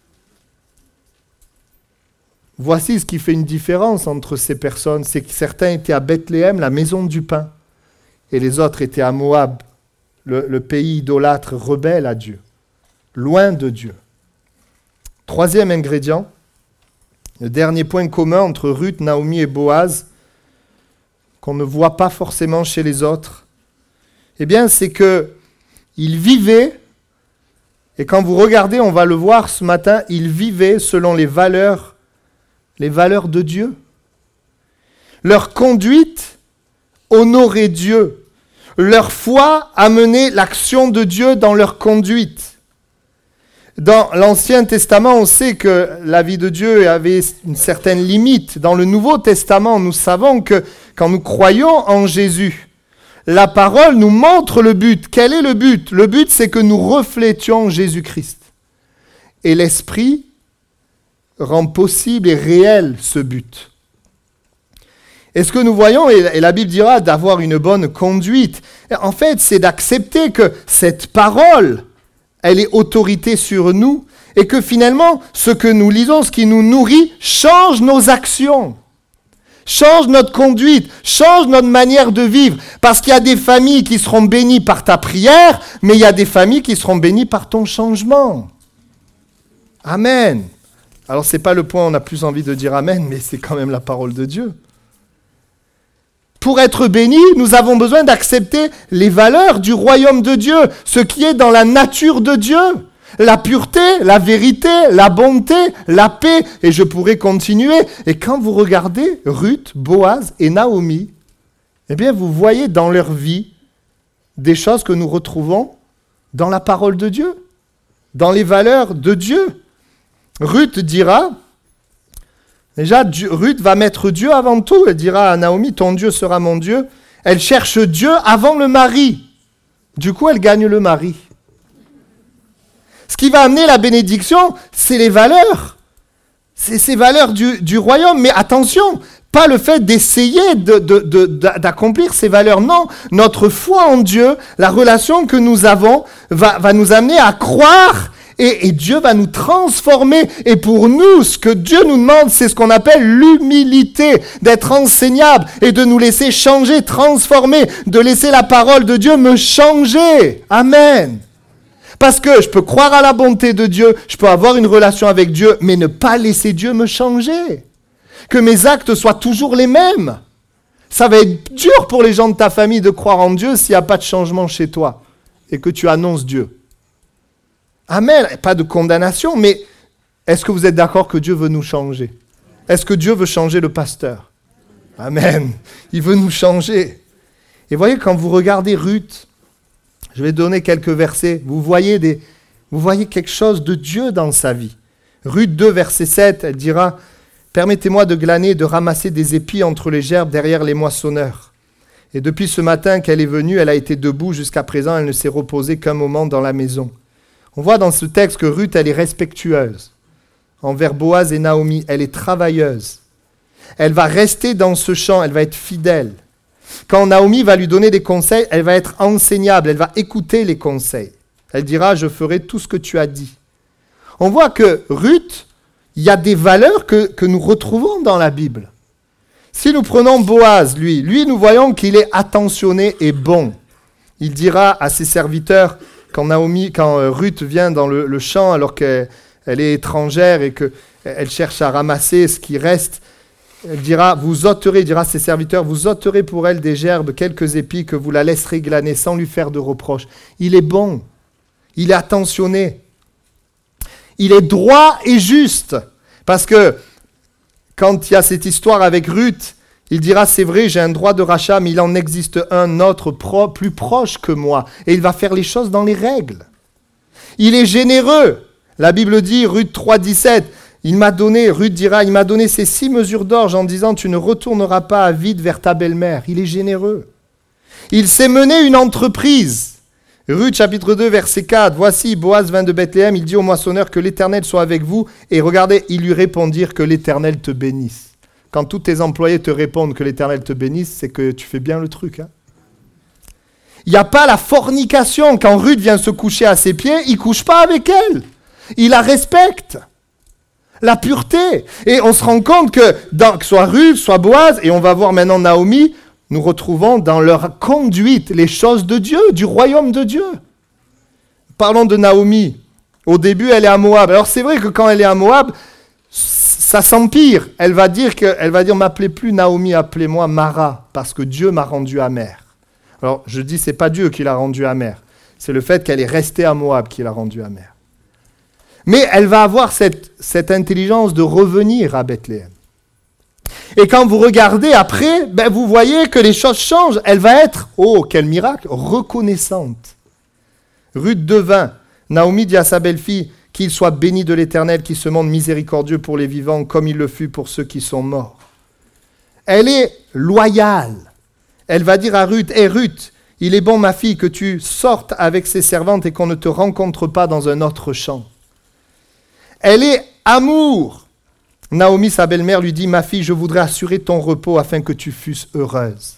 Voici ce qui fait une différence entre ces personnes. C'est que certains étaient à Bethléem, la maison du pain. Et les autres étaient à Moab, le pays idolâtre, rebelle à Dieu. Loin de Dieu. Troisième ingrédient, le dernier point commun entre Ruth, Naomi et Boaz, qu'on ne voit pas forcément chez les autres, eh bien, c'est qu'ils vivaient, et quand vous regardez, on va le voir ce matin, ils vivaient selon les valeurs de Dieu. Leur conduite honorait Dieu. Leur foi amenait l'action de Dieu dans leur conduite. Dans l'Ancien Testament, on sait que la vie de Dieu avait une certaine limite. Dans le Nouveau Testament, nous savons que quand nous croyons en Jésus, la parole nous montre le but. Quel est le but ? Le but, c'est que nous reflétions Jésus-Christ. Et l'Esprit rend possible et réel ce but. Et ce que nous voyons, et la Bible dira d'avoir une bonne conduite, en fait, c'est d'accepter que cette parole... elle est autorité sur nous, et que finalement, ce que nous lisons, ce qui nous nourrit, change nos actions. Change notre conduite, change notre manière de vivre. Parce qu'il y a des familles qui seront bénies par ta prière, mais il y a des familles qui seront bénies par ton changement. Amen. Alors ce n'est pas le point où on a plus envie de dire Amen, mais c'est quand même la parole de Dieu. Pour être bénis, nous avons besoin d'accepter les valeurs du royaume de Dieu, ce qui est dans la nature de Dieu. La pureté, la vérité, la bonté, la paix, et je pourrais continuer. Et quand vous regardez Ruth, Boaz et Naomi, eh bien vous voyez dans leur vie des choses que nous retrouvons dans la parole de Dieu, dans les valeurs de Dieu. Ruth dira, déjà Ruth va mettre Dieu avant tout, elle dira à Naomi, ton Dieu sera mon Dieu. Elle cherche Dieu avant le mari. Du coup, elle gagne le mari. Ce qui va amener la bénédiction, c'est les valeurs. C'est ces valeurs du royaume. Mais attention, pas le fait d'essayer d'accomplir ces valeurs. Non, notre foi en Dieu, la relation que nous avons, va nous amener à croire et Dieu va nous transformer. Et pour nous, ce que Dieu nous demande, c'est ce qu'on appelle l'humilité, d'être enseignable et de nous laisser changer, transformer, de laisser la parole de Dieu me changer. Amen. Parce que je peux croire à la bonté de Dieu, je peux avoir une relation avec Dieu, mais ne pas laisser Dieu me changer. Que mes actes soient toujours les mêmes. Ça va être dur pour les gens de ta famille de croire en Dieu s'il n'y a pas de changement chez toi et que tu annonces Dieu. Amen. Pas de condamnation, mais est-ce que vous êtes d'accord que Dieu veut nous changer? Est-ce que Dieu veut changer le pasteur? Amen. Il veut nous changer. Et voyez, quand vous regardez Ruth, je vais donner quelques versets. Vous voyez quelque chose de Dieu dans sa vie. Ruth 2, verset 7, elle dira « Permettez-moi de glaner, de ramasser des épis entre les gerbes derrière les moissonneurs. Et depuis ce matin qu'elle est venue, elle a été debout jusqu'à présent, elle ne s'est reposée qu'un moment dans la maison. » On voit dans ce texte que Ruth, elle est respectueuse envers Boaz et Naomi. Elle est travailleuse. Elle va rester dans ce champ, elle va être fidèle. Quand Naomi va lui donner des conseils, elle va être enseignable, elle va écouter les conseils. Elle dira, je ferai tout ce que tu as dit. On voit que Ruth, il y a des valeurs que nous retrouvons dans la Bible. Si nous prenons Boaz, lui nous voyons qu'il est attentionné et bon. Il dira à ses serviteurs, quand Ruth vient dans le champ alors qu'elle est étrangère et qu'elle cherche à ramasser ce qui reste, elle dira, il dira à ses serviteurs, vous ôterez pour elle des gerbes, quelques épis, que vous la laisserez glaner sans lui faire de reproches. Il est bon, il est attentionné, il est droit et juste. Parce que quand il y a cette histoire avec Ruth, il dira, c'est vrai, j'ai un droit de rachat, mais il en existe un autre plus proche que moi. Et il va faire les choses dans les règles. Il est généreux. La Bible dit, Ruth 3, 17, Ruth dira, il m'a donné ces 6 mesures d'orge en disant, tu ne retourneras pas à vide vers ta belle-mère. Il est généreux. Il sait mener une entreprise. Ruth chapitre 2, verset 4, voici, Boaz vint de Bethléem, il dit au moissonneur que l'Éternel soit avec vous. Et regardez, ils lui répondirent que l'Éternel te bénisse. Quand tous tes employés te répondent que l'Éternel te bénisse, c'est que tu fais bien le truc. Il n'y a pas la fornication. Quand Ruth vient se coucher à ses pieds, il ne couche pas avec elle. Il la respecte. La pureté. Et on se rend compte que soit Ruth, soit Boaz, et on va voir maintenant Naomi, nous retrouvons dans leur conduite les choses de Dieu, du royaume de Dieu. Parlons de Naomi. Au début, elle est à Moab. Alors c'est vrai que quand elle est à Moab, ça s'empire. Elle va dire, m'appelez plus Naomi, appelez-moi Mara, parce que Dieu m'a rendu amère. Alors je dis, c'est pas Dieu qui l'a rendue amère. C'est le fait qu'elle est restée à Moab qui l'a rendue amère. Mais elle va avoir cette intelligence de revenir à Bethléem. Et quand vous regardez après, vous voyez que les choses changent. Elle va être, oh quel miracle, reconnaissante. Ruth 2:20, Naomi dit à sa belle-fille, qu'il soit béni de l'Éternel, qui se montre miséricordieux pour les vivants, comme il le fut pour ceux qui sont morts. Elle est loyale. Elle va dire à Ruth, hé Ruth, il est bon ma fille que tu sortes avec ses servantes et qu'on ne te rencontre pas dans un autre champ. Elle est amour. Naomi, sa belle-mère, lui dit, ma fille, je voudrais assurer ton repos afin que tu fusses heureuse.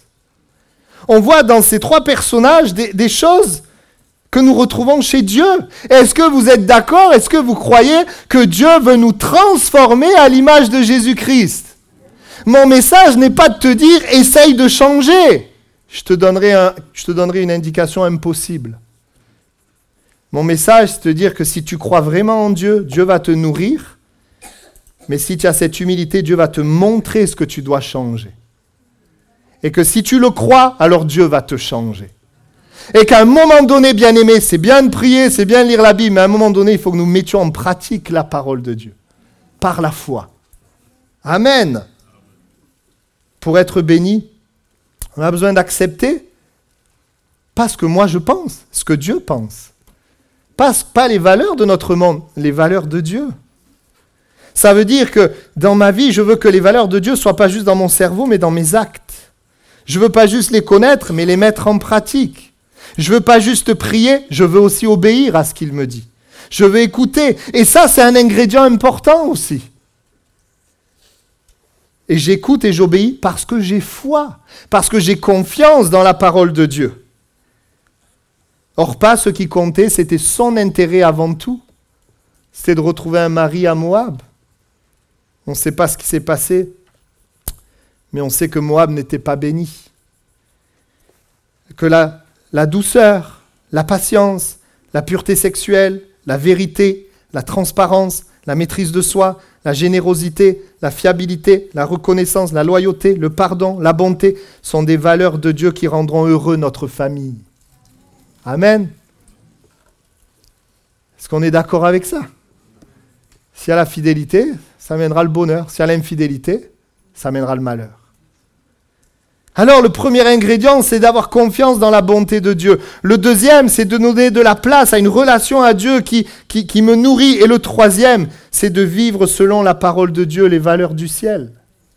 On voit dans ces 3 personnages des choses que nous retrouvons chez Dieu. Est-ce que vous êtes d'accord? Est-ce que vous croyez que Dieu veut nous transformer à l'image de Jésus-Christ? Mon message n'est pas de te dire « essaye de changer ». Je te donnerai une indication impossible. Mon message, c'est de te dire que si tu crois vraiment en Dieu, Dieu va te nourrir. Mais si tu as cette humilité, Dieu va te montrer ce que tu dois changer. Et que si tu le crois, alors Dieu va te changer. Et qu'à un moment donné, bien-aimé, c'est bien de prier, c'est bien de lire la Bible, mais à un moment donné, il faut que nous mettions en pratique la parole de Dieu. Par la foi. Amen. Pour être béni, on a besoin d'accepter, pas ce que moi je pense, ce que Dieu pense. Pas les valeurs de notre monde, les valeurs de Dieu. Ça veut dire que dans ma vie, je veux que les valeurs de Dieu ne soient pas juste dans mon cerveau, mais dans mes actes. Je ne veux pas juste les connaître, mais les mettre en pratique. Je ne veux pas juste prier, je veux aussi obéir à ce qu'il me dit. Je veux écouter. Et ça, c'est un ingrédient important aussi. Et j'écoute et j'obéis parce que j'ai foi, parce que j'ai confiance dans la parole de Dieu. Or, pas ce qui comptait, c'était son intérêt avant tout. C'était de retrouver un mari à Moab. On ne sait pas ce qui s'est passé, mais on sait que Moab n'était pas béni. Que la douceur, la patience, la pureté sexuelle, la vérité, la transparence, la maîtrise de soi, la générosité, la fiabilité, la reconnaissance, la loyauté, le pardon, la bonté sont des valeurs de Dieu qui rendront heureux notre famille. Amen. Est-ce qu'on est d'accord avec ça? S'il y a la fidélité, ça mènera le bonheur. S'il y a l'infidélité, ça mènera le malheur. Alors, le premier ingrédient, c'est d'avoir confiance dans la bonté de Dieu. Le deuxième, c'est de donner de la place à une relation à Dieu qui me nourrit. Et le troisième, c'est de vivre selon la parole de Dieu, les valeurs du ciel.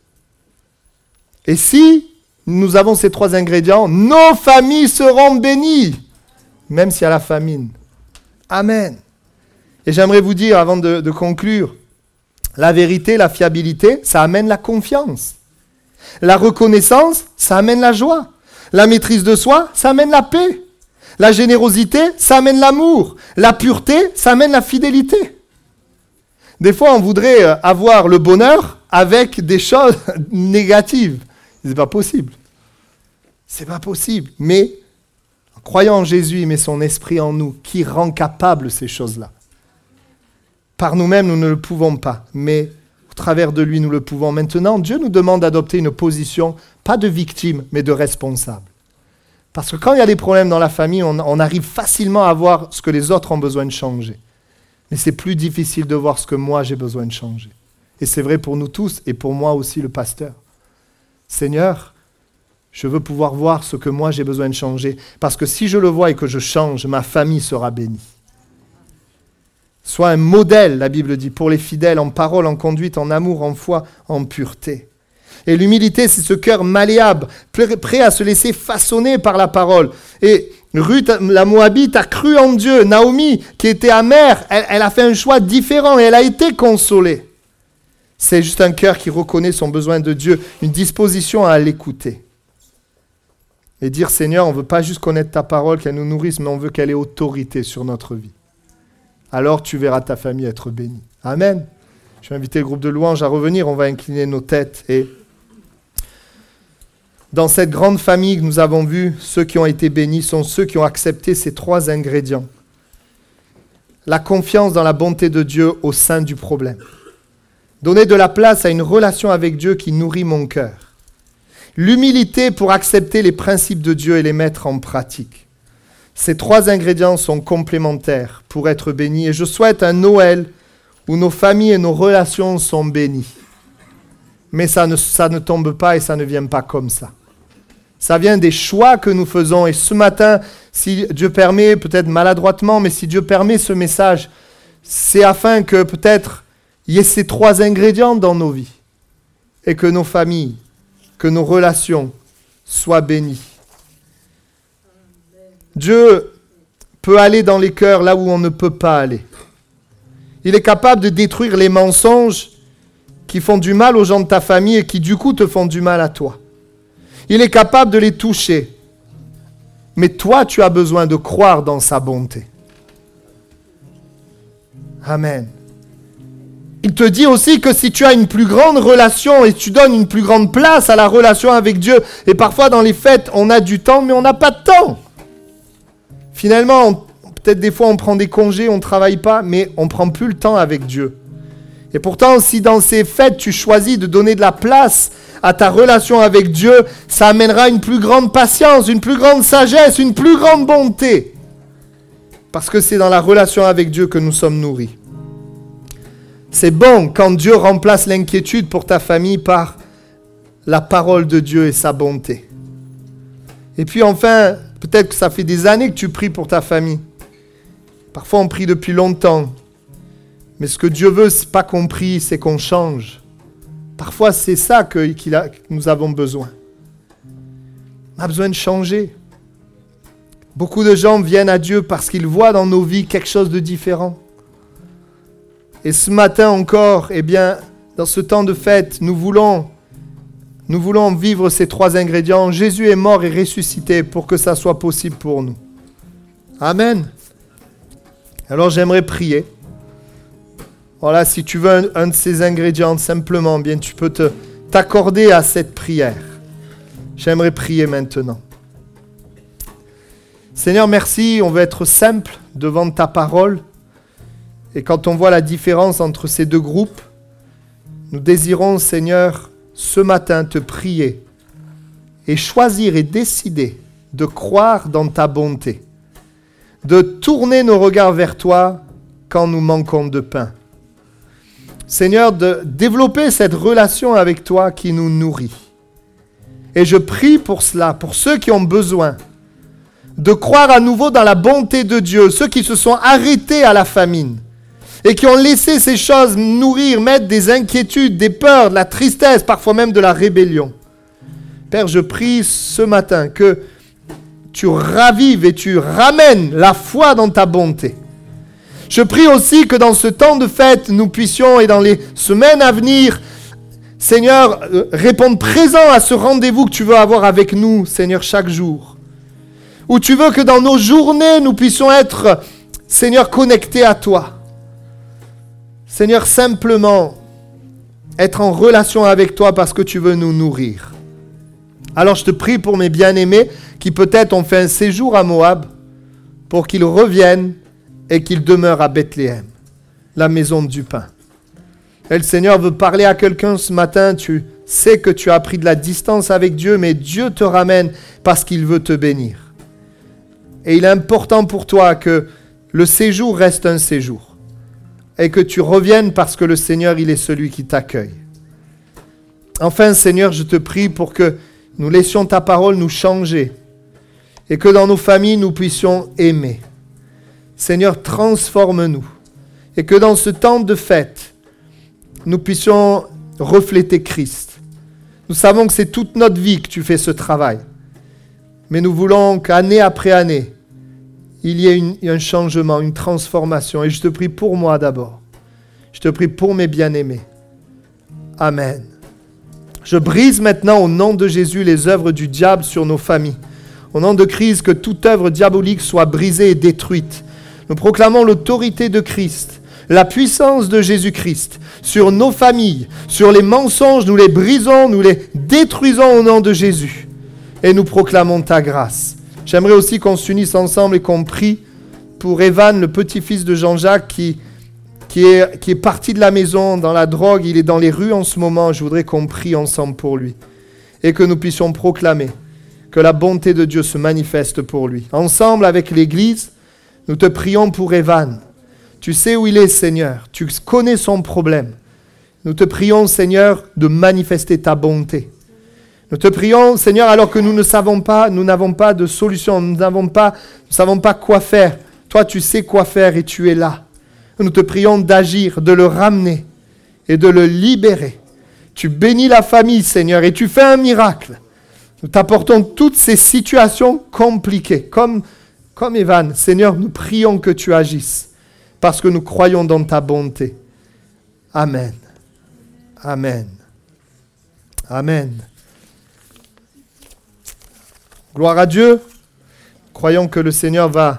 Et si nous avons ces trois ingrédients, nos familles seront bénies, même s'il y a la famine. Amen. Et j'aimerais vous dire, avant de conclure, la vérité, la fiabilité, ça amène la confiance. La reconnaissance, ça amène la joie. La maîtrise de soi, ça amène la paix. La générosité, ça amène l'amour. La pureté, ça amène la fidélité. Des fois, on voudrait avoir le bonheur avec des choses négatives. C'est pas possible. C'est pas possible. Mais, en croyant en Jésus, il met son esprit en nous, qui rend capable ces choses-là. Par nous-mêmes, nous ne le pouvons pas, mais au travers de lui, nous le pouvons. Maintenant, Dieu nous demande d'adopter une position, pas de victime, mais de responsable. Parce que quand il y a des problèmes dans la famille, on arrive facilement à voir ce que les autres ont besoin de changer. Mais c'est plus difficile de voir ce que moi j'ai besoin de changer. Et c'est vrai pour nous tous, et pour moi aussi le pasteur. Seigneur, je veux pouvoir voir ce que moi j'ai besoin de changer. Parce que si je le vois et que je change, ma famille sera bénie. Sois un modèle, la Bible dit, pour les fidèles, en parole, en conduite, en amour, en foi, en pureté. Et l'humilité, c'est ce cœur malléable, prêt à se laisser façonner par la parole. Et Ruth, la Moabite, a cru en Dieu. Naomi, qui était amère, elle a fait un choix différent et elle a été consolée. C'est juste un cœur qui reconnaît son besoin de Dieu, une disposition à l'écouter. Et dire, Seigneur, on ne veut pas juste connaître ta parole, qu'elle nous nourrisse, mais on veut qu'elle ait autorité sur notre vie. Alors tu verras ta famille être bénie. Amen. Je vais inviter le groupe de louanges à revenir, on va incliner nos têtes. Et dans cette grande famille que nous avons vue, ceux qui ont été bénis sont ceux qui ont accepté ces trois ingrédients. La confiance dans la bonté de Dieu au sein du problème. Donner de la place à une relation avec Dieu qui nourrit mon cœur. L'humilité pour accepter les principes de Dieu et les mettre en pratique. Ces trois ingrédients sont complémentaires pour être bénis. Et je souhaite un Noël où nos familles et nos relations sont bénies. Mais ça ne tombe pas et ça ne vient pas comme ça. Ça vient des choix que nous faisons. Et ce matin, si Dieu permet, peut-être maladroitement, mais si Dieu permet ce message, c'est afin que peut-être il y ait ces trois ingrédients dans nos vies. Et que nos familles, que nos relations soient bénies. Dieu peut aller dans les cœurs là où on ne peut pas aller. Il est capable de détruire les mensonges qui font du mal aux gens de ta famille et qui du coup te font du mal à toi. Il est capable de les toucher. Mais toi, tu as besoin de croire dans sa bonté. Amen. il te dit aussi que si tu as une plus grande relation et tu donnes une plus grande place à la relation avec Dieu, et parfois dans les fêtes, on a du temps, mais on n'a pas de temps. Finalement, peut-être des fois on prend des congés, on ne travaille pas, mais on ne prend plus le temps avec Dieu. Et pourtant, si dans ces fêtes, tu choisis de donner de la place à ta relation avec Dieu, ça amènera une plus grande patience, une plus grande sagesse, une plus grande bonté. Parce que c'est dans la relation avec Dieu que nous sommes nourris. C'est bon quand Dieu remplace l'inquiétude pour ta famille par la parole de Dieu et sa bonté. Et puis enfin, peut-être que ça fait des années que tu pries pour ta famille. Parfois on prie depuis longtemps. Mais ce que Dieu veut, c'est pas qu'on prie, c'est qu'on change. Parfois c'est ça que nous avons besoin. On a besoin de changer. Beaucoup de gens viennent à Dieu parce qu'ils voient dans nos vies quelque chose de différent. Et ce matin encore, dans ce temps de fête, nous voulons vivre ces 3 ingrédients. Jésus est mort et ressuscité pour que ça soit possible pour nous. Amen. Alors j'aimerais prier. Voilà, si tu veux un de ces ingrédients, simplement, tu peux t'accorder à cette prière. J'aimerais prier maintenant. Seigneur, merci, on veut être simple devant ta parole. Et quand on voit la différence entre ces 2 groupes, nous désirons, Seigneur, ce matin te prier et choisir et décider de croire dans ta bonté, de tourner nos regards vers toi quand nous manquons de pain. Seigneur, de développer cette relation avec toi qui nous nourrit. Et je prie pour cela, pour ceux qui ont besoin de croire à nouveau dans la bonté de Dieu, ceux qui se sont arrêtés à la famine et qui ont laissé ces choses nourrir, mettre des inquiétudes, des peurs, de la tristesse, parfois même de la rébellion. Père, je prie ce matin que tu ravives et tu ramènes la foi dans ta bonté. Je prie aussi que dans ce temps de fête, nous puissions, et dans les semaines à venir, Seigneur, répondre présent à ce rendez-vous que tu veux avoir avec nous, Seigneur, chaque jour. Où tu veux que dans nos journées, nous puissions être, Seigneur, connectés à toi. Seigneur, simplement être en relation avec toi parce que tu veux nous nourrir. Alors je te prie pour mes bien-aimés qui peut-être ont fait un séjour à Moab pour qu'ils reviennent et qu'ils demeurent à Bethléem, la maison du pain. Et le Seigneur veut parler à quelqu'un ce matin. Tu sais que tu as pris de la distance avec Dieu, mais Dieu te ramène parce qu'il veut te bénir. Et il est important pour toi que le séjour reste un séjour. Et que tu reviennes parce que le Seigneur, il est celui qui t'accueille. Enfin, Seigneur, je te prie pour que nous laissions ta parole nous changer et que dans nos familles, nous puissions aimer. Seigneur, transforme-nous et que dans ce temps de fête, nous puissions refléter Christ. Nous savons que c'est toute notre vie que tu fais ce travail, mais nous voulons qu'année après année, il y ait un changement, une transformation. Et je te prie pour moi d'abord. Je te prie pour mes bien-aimés. Amen. Je brise maintenant au nom de Jésus les œuvres du diable sur nos familles. Au nom de Christ, que toute œuvre diabolique soit brisée et détruite. Nous proclamons l'autorité de Christ, la puissance de Jésus-Christ sur nos familles, sur les mensonges. Nous les brisons, nous les détruisons au nom de Jésus. Et nous proclamons ta grâce. J'aimerais aussi qu'on s'unisse ensemble et qu'on prie pour Evan, le petit-fils de Jean-Jacques, qui est parti de la maison dans la drogue. Il est dans les rues en ce moment. Je voudrais qu'on prie ensemble pour lui et que nous puissions proclamer que la bonté de Dieu se manifeste pour lui. Ensemble avec l'Église, nous te prions pour Evan. Tu sais où il est, Seigneur. Tu connais son problème. Nous te prions, Seigneur, de manifester ta bonté. Nous te prions, Seigneur, alors que nous n'avons pas de solution, nous ne savons pas quoi faire. Toi, tu sais quoi faire et tu es là. Nous te prions d'agir, de le ramener et de le libérer. Tu bénis la famille, Seigneur, et tu fais un miracle. Nous t'apportons toutes ces situations compliquées, comme Evan. Seigneur, nous prions que tu agisses, parce que nous croyons dans ta bonté. Amen. Amen. Amen. Gloire à Dieu. Croyons que le Seigneur va